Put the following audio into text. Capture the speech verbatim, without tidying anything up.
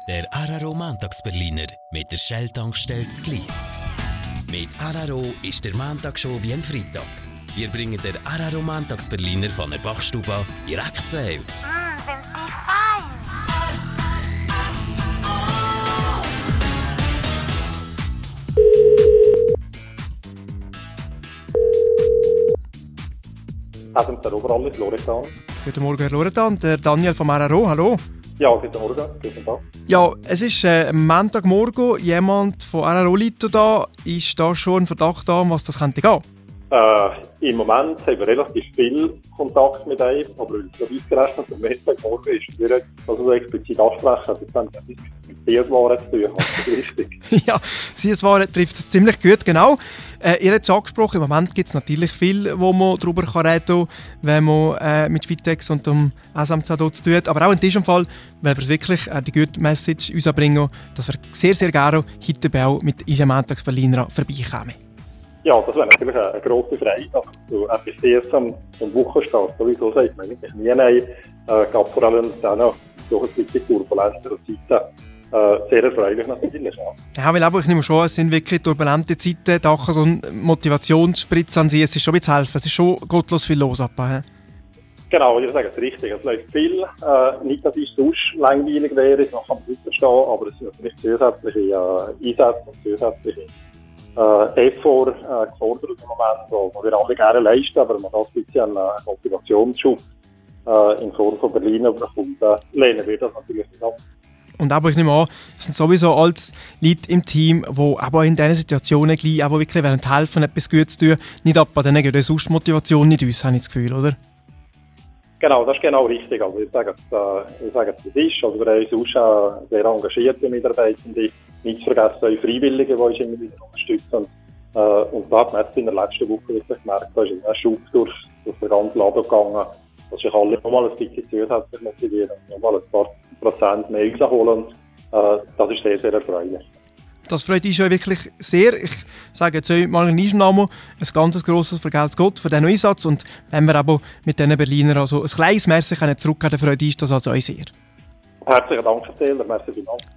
Der Araro Montagsberliner mit der Shell-Tankstelle Glies. Mit Araro ist der Montag schon wie ein Freitag. Wir bringen den Araro Montagsberliner von der Bachstube direkt zu Hause. Mmm, sind die fein! Haben Sie überall in Loretan? Guten Morgen, Herr Loretan. Der Daniel vom Araro, hallo. Ja, guten Morgen. Guten Tag. Ja, es ist äh, Montagmorgen. Jemand von Araro Lito da. Ist da schon ein Verdacht da, um was das könnte gehen? Äh, Im Moment haben wir relativ viel Kontakt mit einem, aber weil es so ausgerechnet am Montagmorgen ist, ist schwierig, dass wir so explizit ansprechen. Das haben wir mit Tierwaren zu tun. Das ist richtig. Ja, Süßwaren trifft es ziemlich gut, genau. Äh, ihr habt es angesprochen, im Moment gibt es natürlich viel, wo man darüber reden kann, wenn man äh, mit Vitex und dem S M C dort zu tun. Aber auch in diesem Fall, weil wir wirklich äh, die gute Message uns bringen, dass wir sehr, sehr gerne heute auch mit unserem Montagsberliner vorbeikommen. Ja, das wäre natürlich eine, eine grosse Freiheit. Also, etwas erst am, am Wochenstart, sowieso sagt man eigentlich nie nein. Äh, gab vor allem dann noch durch ein bisschen turbulenteren Zeiten. Äh, sehr erfreulich natürlich. Ja, ja weil aber ich nehme schon, es sind wirklich turbulente Zeiten, da kann so ein Motivationsspritz an sich, es ist schon ein bisschen helfen, es ist schon gottlos viel los. Abba, genau, ich sage es richtig, es läuft viel. Äh, nicht, dass es sonst langweilig wäre, das kann man nicht verstehen, aber es sind natürlich zusätzliche äh, Einsätze und zusätzliche äh, Effort äh, gefordert im Moment, wo, wo wir alle gerne leisten, aber man das ein bisschen einen Motivationsschub äh, in Form von Berlin bekommt, äh, lehnen wir das natürlich nicht ab. Und aber ich nehme an, es sind sowieso alles Leute im Team, die aber in diesen Situationen gleich aber wirklich helfen, etwas Gutes zu tun. Nicht ab, denen geht sonst Motivation nicht aus, habe ich das Gefühl, oder? Genau, das ist genau richtig. Also ich sage es, äh, ich sage es, das ist. Also wir haben sonst auch sehr engagierte Mitarbeitende, nicht zu vergessen, auch Freiwillige, die uns immer wieder unterstützen. Äh, und da hat man jetzt in der letzten Woche wirklich gemerkt, da ist ein Schub durch, durch den ganzen Laden gegangen, dass sich alle nochmal ein bisschen zusätzlich motivieren, nochmal ein paar Prozent mehr rausholen. Äh, das ist sehr, sehr erfreulich. Das freut uns schon wirklich sehr. Ich sage jetzt mal in diesem Namen ein ganz grosses Vergelt's Gott für diesen Einsatz. Und wenn wir aber mit diesen Berlinern also ein kleines Merci zurückgeben können, freut uns das also auch sehr. Herzlichen Dank, Herr Taylor. Merci vielmals.